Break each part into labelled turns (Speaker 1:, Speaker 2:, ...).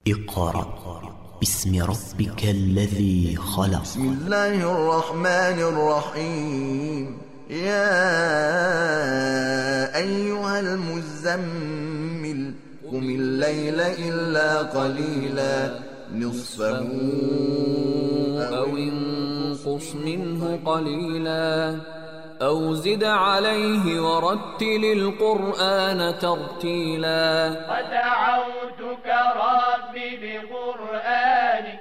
Speaker 1: اقرأ باسم ربك الذي خلق.
Speaker 2: بسم الله الرحمن الرحيم. يا أيها المزمل قم الليل إلا قليلا نصفه
Speaker 3: أو انقص منه قليلا أو زد عليه ورتل القرآن ترتيلا.
Speaker 4: ودعوتك ربي بقرآنك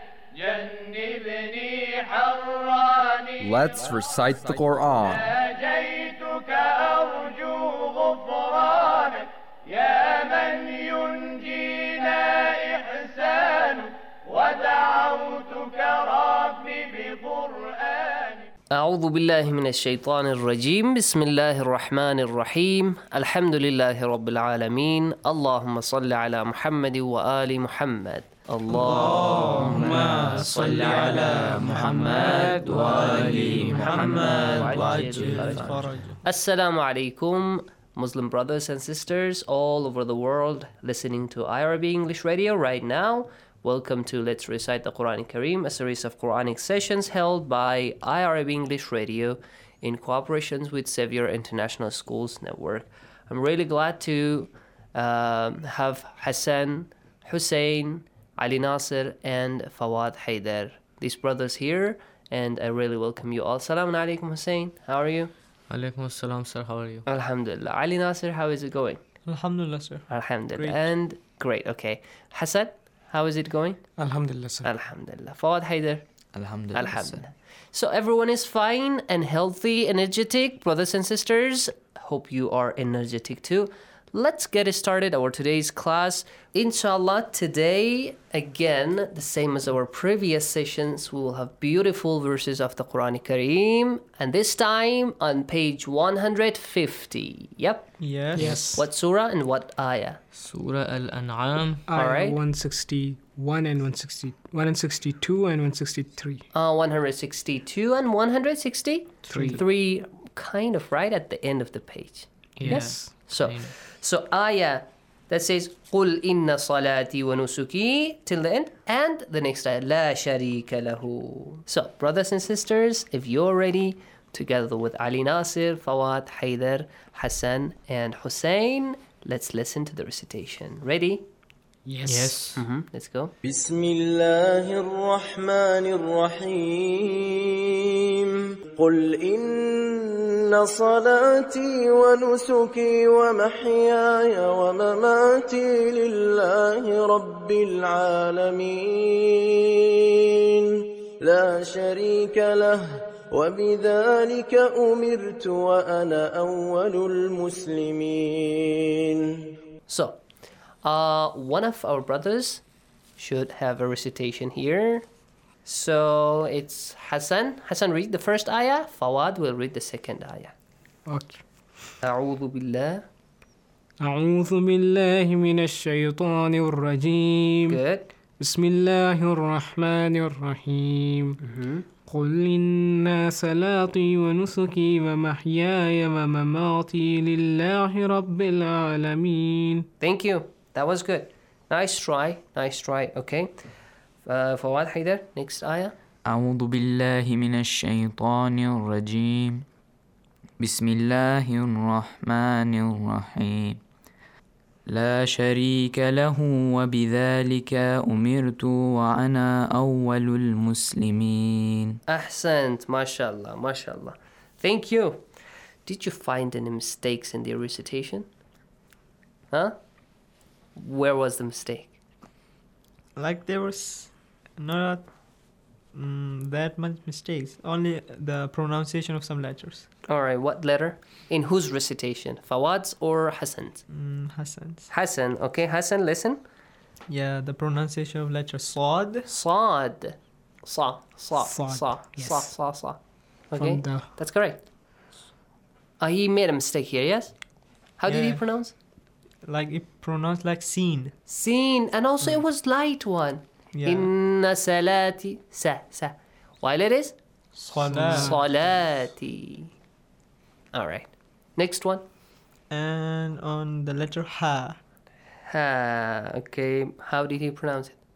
Speaker 4: جنبني حراني.
Speaker 5: Let's recite the Quran.
Speaker 4: ناجيتك أرجو غفرانك يا من ينجينا إحسانك. ودعوتك ربي بقرآنك.
Speaker 6: أعوذ بالله من الشيطان الرجيم. بسم الله الرحمن الرحيم. الحمد لله رب العالمين. اللهم صل على محمد وآل محمد.
Speaker 7: اللهم صل على محمد وآل محمد وعجل فرج.
Speaker 6: Assalamu alaikum, Muslim brothers and sisters all over the world listening to IRB English Radio right now. Welcome to Let's Recite the Quran Kareem, a series of Quranic sessions held by IRB English Radio in cooperation with Xavier International Schools Network. I'm really glad to have Hassan, Hussein, Ali Nasir, and Fawad Haider, these brothers here, and I really welcome you all. Assalamu alaikum, Hussein. How are you?
Speaker 8: Alaikum assalam, sir. How are you?
Speaker 6: Alhamdulillah. Ali Nasir, how is it going?
Speaker 8: Alhamdulillah, sir.
Speaker 6: Alhamdulillah.
Speaker 8: Great.
Speaker 6: And great, okay. Hassan, how is it going?
Speaker 9: Alhamdulillah, sir.
Speaker 6: Alhamdulillah. Fawad Haider?
Speaker 8: Alhamdulillah.
Speaker 6: Alhamdulillah. So everyone is fine and healthy, energetic, brothers and sisters. Hope you are energetic too. Let's get started our today's class. Inshallah, today, again, the same as our previous sessions, we will have beautiful verses of the Quran Kareem. And this time on page 150. Yep.
Speaker 8: Yes.
Speaker 6: What surah and what ayah?
Speaker 8: Surah Al-An'am.
Speaker 6: All right.
Speaker 9: 161 and 162 and 163.
Speaker 6: 162 and 163. Three, kind of right at the end of the page. Yes. So ayah that says قُلْ إِنَّ صَلَاتِي وَنُسُكِي till the end, and the next ayah لَا شَرِيكَ لَهُ. So brothers and sisters, if you're ready, together with Ali Nasir, Fawad, Haider, Hassan, and Hussein, let's listen to the recitation. Ready?
Speaker 9: Yes.
Speaker 6: Let's go.
Speaker 2: بسم الله الرحمن الرحيم. قل إن صلاتي ونسكي ومحياي ومماتي لله رب العالمين لا شريك له وبذلك أمرت وأنا أول المسلمين.
Speaker 6: So, one of our brothers should have a recitation here. So it's Hassan. Hassan, read the first ayah. Fawad will read the second ayah.
Speaker 9: Okay.
Speaker 6: أعوذ بالله.
Speaker 9: أعوذ بالله من الشيطان الرجيم.
Speaker 6: Good.
Speaker 9: بسم الله الرحمن الرحيم. قل إن صلاتي ونسكي ومحياي ومماتي لله رب العالمين.
Speaker 6: Thank you. That was good. Nice try. Okay. Fawad Haider, next ayah.
Speaker 7: أعوذ بالله من الشيطان الرجيم. بسم الله الرحمن الرحيم. لا شريك له وبذلك أمرت وأنا أول المسلمين.
Speaker 6: Ahsant. MashaAllah. Thank you. Did you find any mistakes in the recitation? Huh? Where was the mistake?
Speaker 8: Like there was not that much mistakes. Only the pronunciation of some letters.
Speaker 6: Alright, what letter? In whose recitation? Fawad's or Hassan's?
Speaker 8: Hassan's.
Speaker 6: Hassan, okay. Hassan, listen.
Speaker 8: Yeah, the pronunciation of letter Sad.
Speaker 6: Sad. Sa.
Speaker 9: Yes.
Speaker 6: Okay, that's correct. He made a mistake here, yes? How did he pronounce?
Speaker 8: Like it pronounced like seen.
Speaker 6: Seen, and also it was light one.
Speaker 8: Yeah.
Speaker 6: Inna salati sa. While it is
Speaker 8: Salat.
Speaker 6: salati. All right. Next one.
Speaker 8: And on the letter Ha.
Speaker 6: Ha. Okay. How did he pronounce it?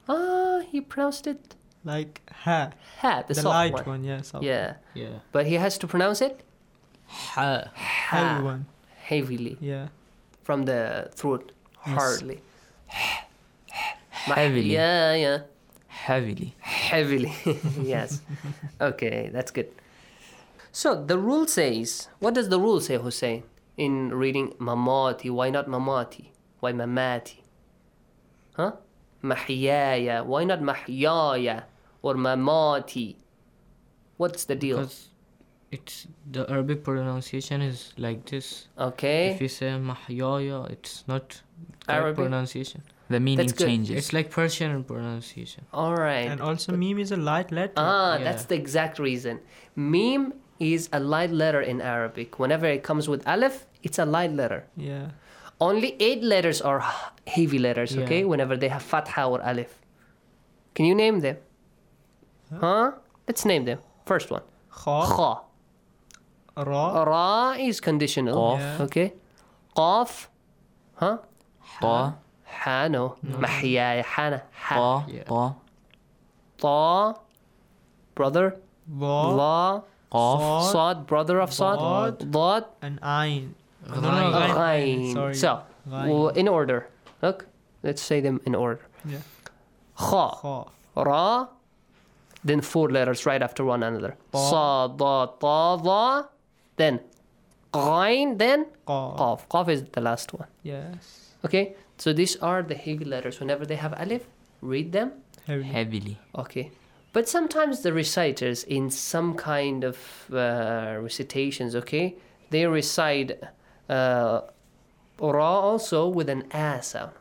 Speaker 6: He pronounced it
Speaker 8: Like ha.
Speaker 6: ha, the
Speaker 8: The
Speaker 6: soft
Speaker 8: light
Speaker 6: one.
Speaker 8: one, yeah. Soft.
Speaker 6: Yeah.
Speaker 7: Yeah.
Speaker 6: But he has to pronounce it
Speaker 7: Ha.
Speaker 8: Heavy one.
Speaker 6: heavily
Speaker 8: Yeah.
Speaker 6: from the throat,
Speaker 8: Yes.
Speaker 6: hardly.
Speaker 7: Heavily.
Speaker 6: Yeah.
Speaker 7: Heavily.
Speaker 6: Heavily. Yes. Okay, that's good. So the rule says, what does the rule say, Hussein, in reading mamati? Why not mamati? Why mamati? Huh? Mahyaya. Why not mahyaya or mamati? What's the deal?
Speaker 7: Because it's the Arabic pronunciation is like this.
Speaker 6: Okay.
Speaker 7: If you say mahyaya, it's not correct
Speaker 6: Arabic?
Speaker 7: pronunciation.
Speaker 5: The meaning
Speaker 6: That's good.
Speaker 5: changes.
Speaker 7: It's like Persian pronunciation.
Speaker 6: All right.
Speaker 8: And also meme is a light letter.
Speaker 7: Yeah.
Speaker 6: That's the exact reason. Meme is a light letter in Arabic. Whenever it comes with alif, it's a light letter.
Speaker 8: Yeah.
Speaker 6: Only 8 letters are heavy letters,
Speaker 7: Yeah.
Speaker 6: okay? Whenever they have fatha or alif. Can you name them? Huh? Let's name them. First one.
Speaker 8: Kha.
Speaker 6: Kha.
Speaker 8: Ra.
Speaker 6: Ra is conditional.
Speaker 8: Qaf. Yeah.
Speaker 6: Okay. Qaf. Huh?
Speaker 5: Ta,
Speaker 6: Ha, no. Mahyaya, hana. Ha.
Speaker 5: ta,
Speaker 7: Yeah.
Speaker 5: ta,
Speaker 6: Ta. Brother.
Speaker 8: Va.
Speaker 6: La.
Speaker 5: qaf,
Speaker 6: Sad. Brother of Sad.
Speaker 8: Dad.
Speaker 6: Dad.
Speaker 8: And Ain.
Speaker 7: Ghain.
Speaker 6: Ghain.
Speaker 8: Sorry.
Speaker 6: So,
Speaker 8: Ghain.
Speaker 6: in order. Look, let's say them in order.
Speaker 8: Yeah.
Speaker 6: Kha,
Speaker 8: Kha.
Speaker 6: Ra, then 4 letters right after one another.
Speaker 8: Ba.
Speaker 6: Sa, da, ta, da, then Ghain, then
Speaker 8: Qa.
Speaker 6: Qaf. Qaf is the last one.
Speaker 8: Yes.
Speaker 6: Okay, so these are the heavy letters. Whenever they have alif, read them.
Speaker 8: Heavy.
Speaker 5: heavily.
Speaker 6: Okay. But sometimes the reciters in some kind of recitations, okay, they recite Ra also with an A sound.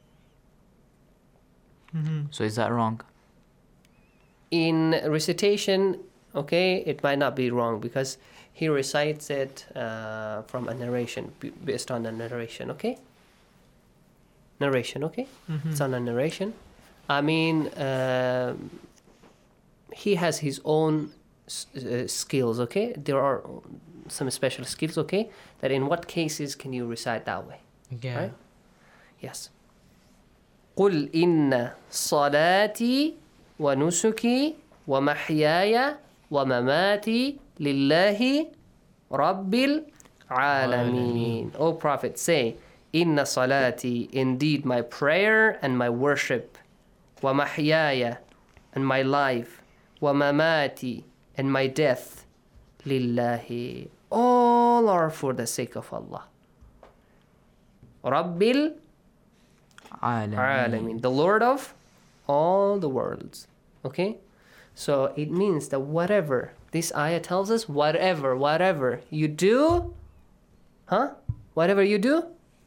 Speaker 5: So is that wrong?
Speaker 6: In recitation, okay, it might not be wrong because he recites it from a narration, based on a narration, okay? Narration, okay? It's on a narration. I mean, he has his own skills, okay? There are some special skills, okay? That in what cases can you recite that way?
Speaker 7: Yeah.
Speaker 6: Right? Yes. قل إن صلاتي ونسكي ومحياي ومماتي لله رب العالمين. O Prophet, say, إن صلاتي, indeed my prayer and my worship, ومحياي, and my life, ومماتي, and my death, لله, all are for the sake of Allah. رب العالمين, the Lord of all the worlds. Okay? So it means that whatever, this ayah tells us, whatever you do, whatever you do,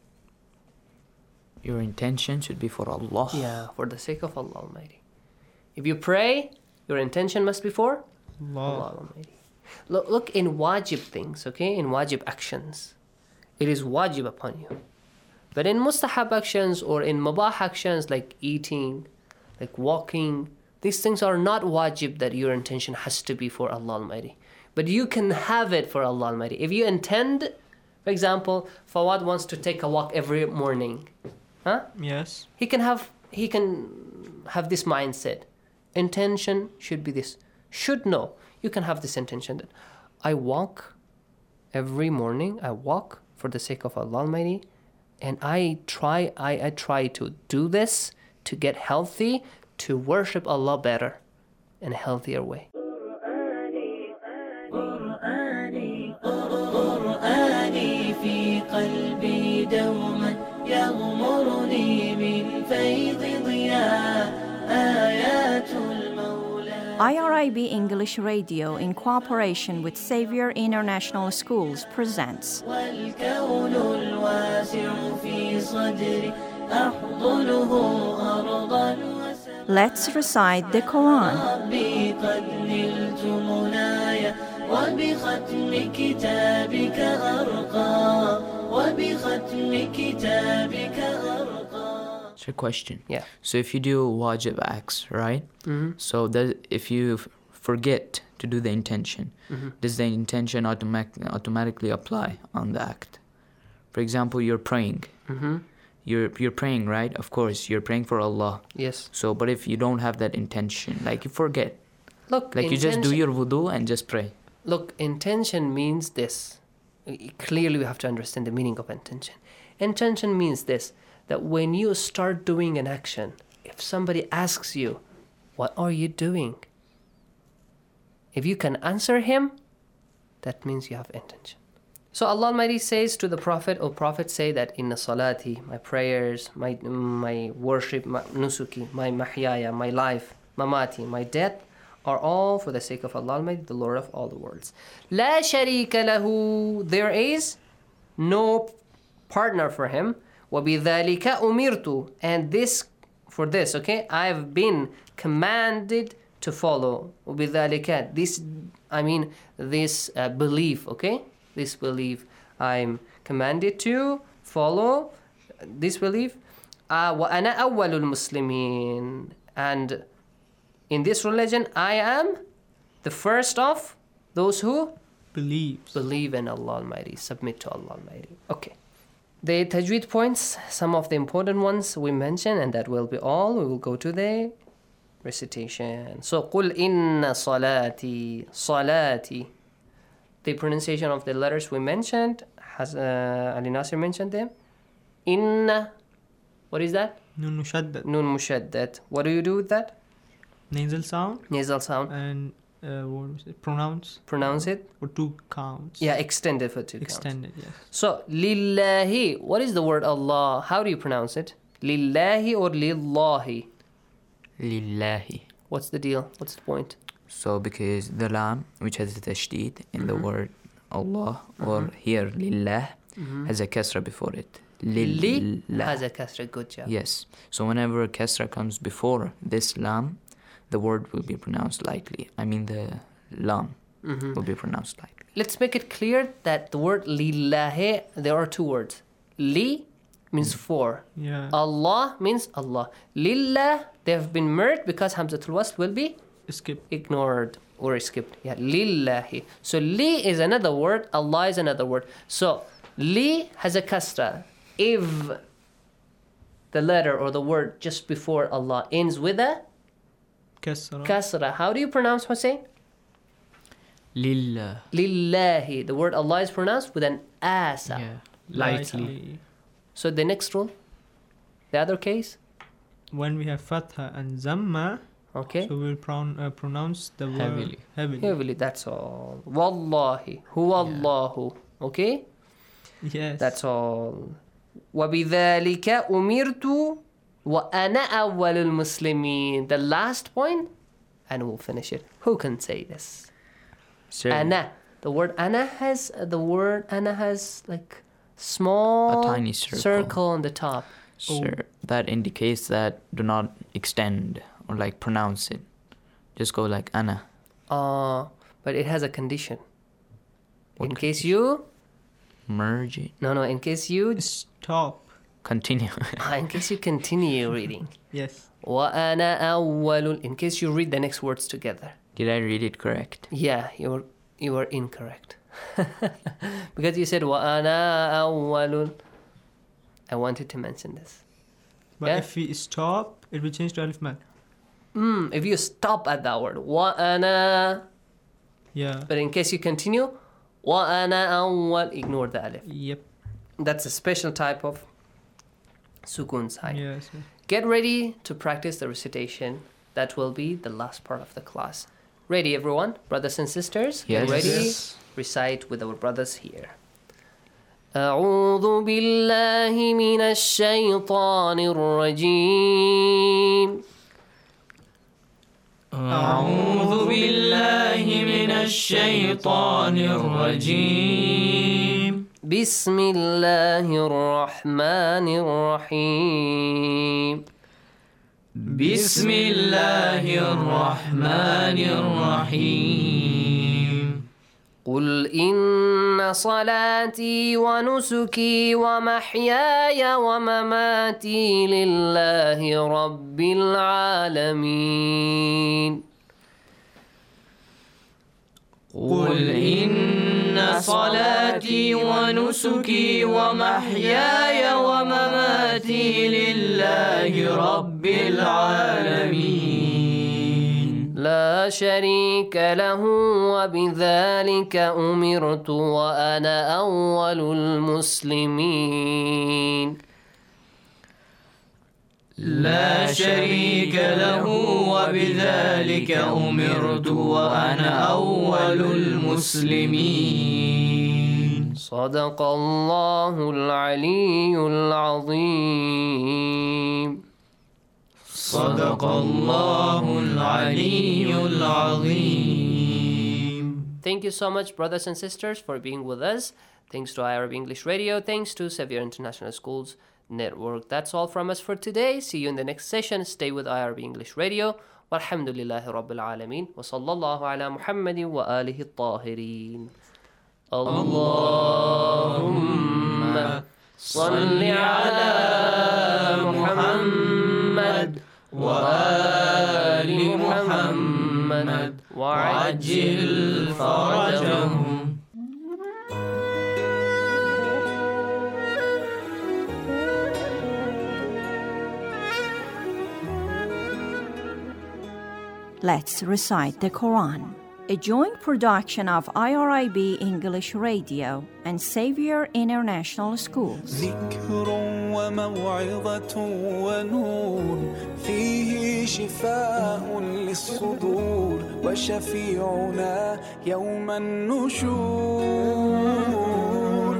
Speaker 5: Your intention should be for Allah.
Speaker 6: yeah, for the sake of Allah Almighty. If you pray, your intention must be for Allah Almighty. Look in wajib things, okay? In wajib actions. It is wajib upon you. But in mustahab actions or in mubah actions like eating, like walking, these things are not wajib that your intention has to be for Allah Almighty. But you can have it for Allah Almighty. If you intend, for example, Fawad wants to take a walk every morning.
Speaker 8: Yes.
Speaker 6: He can have this mindset. Intention should be this. Should know. You can have this intention that I walk every morning. I walk for the sake of Allah Almighty, and I try to do this to get healthy, to worship Allah better in a healthier way.
Speaker 10: قرآني في قلبي دوما يغمرني من فيض ضياء آيات المولى.
Speaker 11: IRIB English Radio, in cooperation with Xavier International Schools, presents
Speaker 10: والكون الواسع في صدري أحضنه أرضا وسماء.
Speaker 11: Let's recite the Quran.
Speaker 10: ربي قد نلت منايا وبختم كتابك أرقى وبختم كتابك أرقى.
Speaker 5: So question.
Speaker 6: Yeah.
Speaker 5: So if you do wajib acts, right? So if you forget to do the intention, does the intention automatically apply on the act? For example, you're praying. you're praying, right? Of course, you're praying for Allah.
Speaker 6: Yes.
Speaker 5: So, but if you don't have that intention, like you forget,
Speaker 6: Look,
Speaker 5: like you just do your wudu and just pray.
Speaker 6: Look, intention means this. Clearly, we have to understand the meaning of intention. Intention means this, that when you start doing an action, if somebody asks you, what are you doing? If you can answer him, that means you have intention. So Allah Almighty says to the Prophet, O Prophet, say that inna salati, my prayers, my worship, my nusuki, my mahyaya, my life, mamati, my death, are all for the sake of Allah Almighty, the Lord of all the worlds. La sharika lahu, there is no partner for him. وَبِذَلِكَ أُمِرْتُ, and this, for this, okay, I've been commanded to follow. وَبِذَلِكَ, this, I mean, this belief, okay, this belief, I'm commanded to follow this belief. وَأَنَا أَوَّلُ الْمُسْلِمِينَ, and in this religion, I am the first of those who believe in Allah Almighty, submit to Allah Almighty. Okay. The tajweed points, some of the important ones we mentioned, and that will be all. We will go to the recitation. So, قُلْ إِنَّ صَلَاتِي, صَلَاتِي. The pronunciation of the letters we mentioned, has Ali Nasir mentioned them. Inna, what is that?
Speaker 8: Nun mushaddad.
Speaker 6: Nun mushaddad. What do you do with that?
Speaker 8: Nasal sound.
Speaker 6: Nasal sound.
Speaker 8: And what was it? Pronounce
Speaker 6: it.
Speaker 8: For 2 counts.
Speaker 6: Yeah, extended for 2
Speaker 8: extended,
Speaker 6: counts.
Speaker 8: Yes.
Speaker 6: So, lillahi. What is the word Allah? How do you pronounce it? Lillahi or lillahi?
Speaker 5: Lillahi.
Speaker 6: What's the deal? What's the point?
Speaker 5: So, because the lam, which has the tashdid in the word Allah, or here lillah, has a kasra before it.
Speaker 6: Li has a kasra. Good job.
Speaker 5: Yes. So, whenever a kasra comes before this lam, the word will be pronounced lightly. I mean, the lam will be pronounced lightly.
Speaker 6: Let's make it clear that the word lillahi, there are 2 words. Li means for.
Speaker 8: Yeah.
Speaker 6: Allah means Allah. Lillah, they have been merged because Hamzatul Wasl will be ignored or skipped. Yeah, lillahi. So li is another word, Allah is another word. So li has a kasra. If the letter or the word just before Allah ends with a kasra, how do you pronounce, Hussein?
Speaker 7: Lillah.
Speaker 6: Lillahi. The word Allah is pronounced with an asa.
Speaker 7: Yeah, lightly.
Speaker 6: So the next rule, the other case?
Speaker 8: When we have fatha and zamma,
Speaker 6: okay,
Speaker 8: so we'll pronounce the word
Speaker 6: heavily. That's all. Wallahi. Huwallahu. Okay?
Speaker 8: Yes.
Speaker 6: That's all. وَبِذَلِكَ أُمِرْتُ وَأَنَا أَوَّلُ الْمُسْلِمِينَ. The last point, and we'll finish it. Who can say this?
Speaker 5: Sure.
Speaker 6: Ana. The word ana has like small,
Speaker 5: a tiny
Speaker 6: circle on the top.
Speaker 5: Sure. That indicates that do not extend or like pronounce it. Just go like ana.
Speaker 6: But it has a condition.
Speaker 5: What
Speaker 6: in case you
Speaker 5: merge it.
Speaker 6: No, in case you
Speaker 8: stop.
Speaker 5: Continue.
Speaker 6: In case you continue reading.
Speaker 8: Yes.
Speaker 6: وَأَنَا أَوَّلُ. In case you read the next words together.
Speaker 5: Did I read it correct?
Speaker 6: Yeah, you were incorrect. Because you said وَأَنَا أَوَّلُ. I wanted to mention this.
Speaker 8: But if we stop, it will change to alif mad.
Speaker 6: If you stop at that word, وَأَنَا.
Speaker 8: Yeah.
Speaker 6: But in case you continue, وَأَنَا أَوَّلُ. Ignore the alif.
Speaker 8: Yep.
Speaker 6: That's a special type of sukun sign.
Speaker 8: Yes.
Speaker 6: Get ready to practice the recitation. That will be the last part of the class. Ready, everyone? Brothers and sisters?
Speaker 5: Yes.
Speaker 6: Get ready?
Speaker 5: Yes.
Speaker 6: Recite with our brothers here. أعوذ بالله من الشيطان الرجيم.
Speaker 7: أعوذ بالله من الشيطان الرجيم.
Speaker 6: بسم الله الرحمن الرحيم.
Speaker 7: بسم الله الرحمن الرحيم.
Speaker 6: قل إن صلاتي ونسكي ومحياي ومماتي لله رب العالمين.
Speaker 7: قل إن صلاتي ونسكي ومحياي ومماتي لله رب العالمين
Speaker 6: لا شريك له وبذلك أمرت وأنا أول المسلمين
Speaker 7: لا شريك له وبذلك أمرت وأنا أول المسلمين
Speaker 6: صدق الله العلي العظيم
Speaker 7: صدق الله العلي العظيم.
Speaker 6: Thank you so much, brothers and sisters, for being with us. Thanks to Arab English Radio. Thanks to Xavier International Schools Network. That's all from us for today. See you in the next session. Stay with IRB English Radio. Walhamdulillahi Rabbil Alameen. Wa sallallahu ala Muhammadin wa alihi at-tahirin. Allahumma salli ala Muhammad wa ali Muhammad wa ajil farajahum.
Speaker 11: Let's recite the Quran, a joint production of IRIB English Radio and Xavier International Schools.
Speaker 12: ذكر وموعظة ونور فيه شفاء للصدور وشفيعنا يوم النشور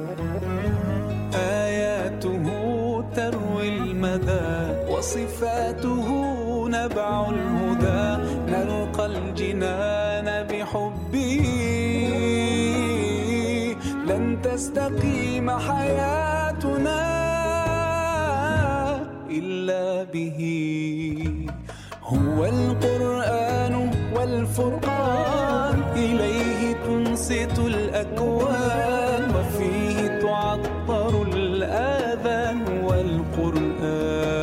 Speaker 12: آياته تروي المدى وصفاته نبع الهدى نلقى الجنان بحبه لن تستقيم حياتنا إلا به هو القرآن والفرقان إليه تنصت الأكوان وفيه تعطر الآذان والقرآن